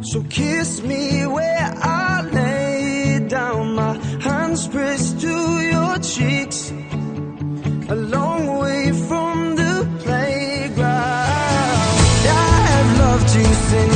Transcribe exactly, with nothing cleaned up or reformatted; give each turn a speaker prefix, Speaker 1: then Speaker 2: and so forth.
Speaker 1: So kiss me where I lay down, my hands pressed to your cheeks, a long way from the playground. I have loved you since